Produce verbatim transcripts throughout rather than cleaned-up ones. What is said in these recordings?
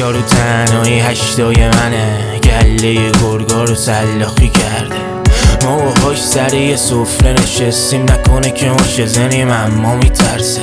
یارو تنهایی هشتای منه، گله گرگا رو سلاخی کرده. ما و هاش سر یه سفره نشستیم، نکنه که مشه زنیم اما میترسه.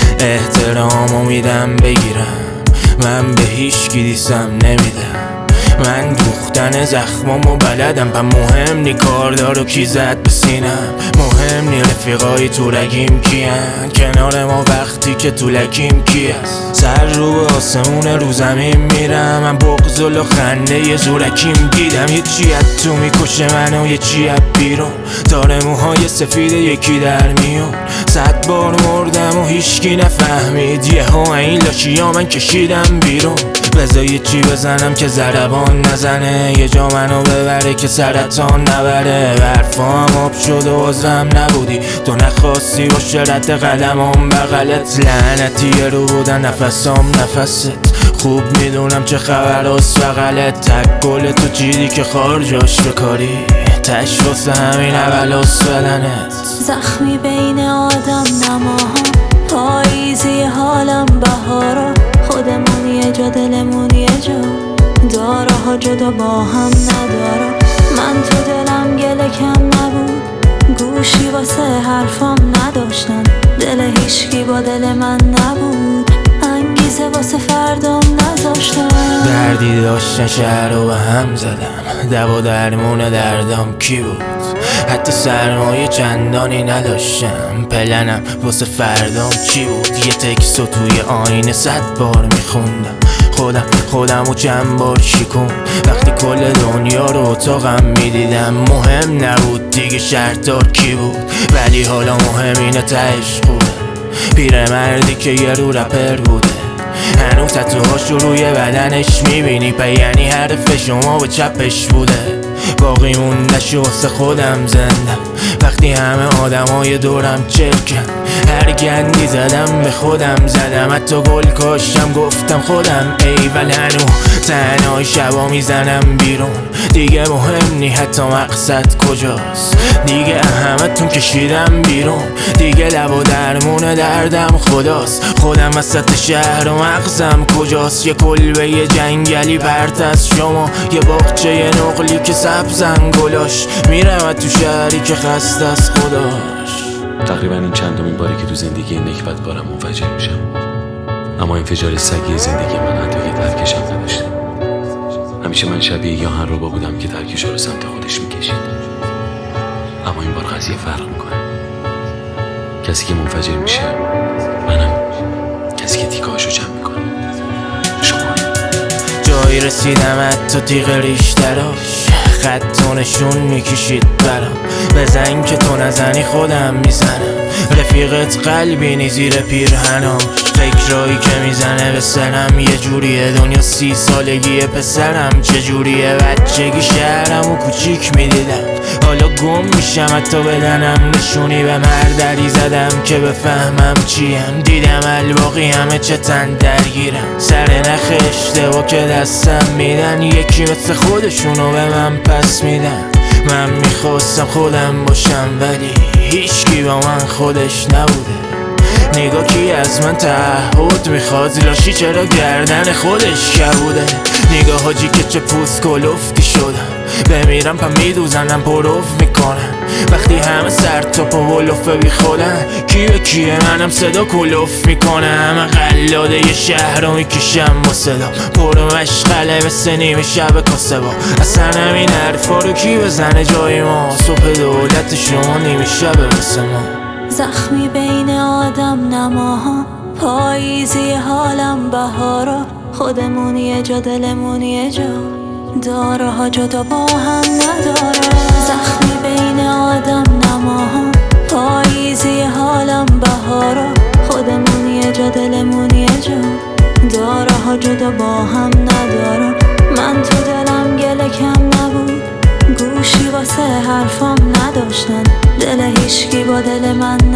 احترامو میدم بگیرم، من به هیچ کی دیسم نمیدم. من دوختن زخمامو بلدم، پا مهم نی کاردار و کی زد به سینم. مهم نی رفیقای تو رگیم کیان، کنار ما وقتی که تو لکیم کی هست. سر رو به آسمون رو زمین میرم، من بغض و خنده یه زورکیم دیدم. یه چی از تو میکشه منو، یه چی از بیرون. داره موهای سفید یکی در میون. صد بار مردم و هیچکی نفهمید، یه ها این لاشیا من کشیدم بیرون. بذار یه چی بزنم که ضربان نزنه، یه جا منو ببره که سرطان نبره. برفام آب شد و عذرم نبودی، تو نخواستی باشه رد قدمام بغلت. لعنتی رو بودن نفسام نفست، خوب میدونم چه خبر از بغلت. تک گل تو چیدی که خارجاش بکاری، تش واسه همین اول از بدنت. زخمی بین آدم نماها، پاییزی حالم بهارا. خودمون یه جا دلمون یه جا، داره ها جدا با هم نداره. من تو دلم گله کم نبود، گوشی واسه حرفام نداشتن. دل هیچکی با دل من نبود، انگیزه واسه فردام نذاشتن. دردی داشتن شهر رو به هم زدم، دوا درمون دردام کی بود؟ حتی سرمایه چندانی نداشتم، پلنم واسه فردام چی بود؟ یه تکستو توی آینه صد بار میخوندم، خودم خودم و چند بار شکون. وقتی کل دنیا رو اتاقم میدیدم، مهم نبود دیگه شرطدار کی بود. ولی حالا مهم اینه تهش خوبه، پیرمردی که یه رو رپر بوده. هنوز تتوهاشو روی بدنش میبینی، پا یعنی حرف شما به چپش بوده. باقی مونده‌شو واسه خودم زندم، وقتی همه آدمای دورم چرکن. هر گندی زدم به خودم زدم، حتی گل کاشتم گفتم خودم ایول. هنو تنهای شبا میزنم بیرون، دیگه مهم نی حتی مقصد کجاست. دیگه همتون کشیدم بیرون، دیگه لب و درمون دردم خداست. خودم وسط شهر و مغزم کجاست. یه کلبه یه جنگلی پرت از شما، یه باغچه یه نقلی که سبزن گلاش. میرم تو شهری که خسته از خداش. تقریبا این چندمین باری که تو زندگی نکبت بارم منفجر میشم، اما انفجار سگی زندگی من حتی یه ترکشم نداشته. همیشه من شبیه یاهن ربا بودم که ترکش رو سمت خودش میکشید، اما این بار قضیه فرق میکنه. کسی که منفجر میشه منم، کسی که تیکاشو جمع میکنه شما. جایی رسیدم حتی تیغ ریشتراش، خط و نشون میکشید برام. بزن که تو نزنی خودم میزنم، رفیقت قلبی نی زیر پیرهناش. فکرایی که میزنه به سرم یه جوریه، دنیا سی سالگی پسرم چجوریه. بچگی شهرم و کوچیک میدیدم، حالا گم میشم حتی بدنم نشونی. به مردری زدم که بفهمم چیم، دیدم الباقی همه چه تن درگیرم. سر نخ اشتباه که دستم میدن، یکی مثل خودشونو به من پس میدن. من میخواستم خودم باشم ولی هیچکی با من خودش نبوده. نگاه کی از من تعهد میخواد، لاشی چرا گردن خودش کبوده. نگاه حاجی که چه پوست کلفتی شدم، بمیرم پا میدوزنم پروف میکنم. وقتی همه سر تا پا ولوفه بی خودن، کی به کیه منم صدا کلوف میکنم. قلاده یه شهر رو میکشم با صدا، پرو مشغله مثل نیمه شب کاسه با. اصلا همین حرفا رو کی بزنه جای ما، صبح دولت شما نیمه شب واسه ما. زخمی بین آدم نماها، پاییزی حالم بهارا. خودمون یه جا دلمون یه جا، داره ها جدا با هم نداره. زخمی بین آدم نماها، پاییزی حالم بهارا. خودمون یه جا دلمون یه جا، داره ها جدا با هم نداره. من تو دلم گله کم نبود، گوشی واسه حرفام نداشتن. دل هیچکی با دل من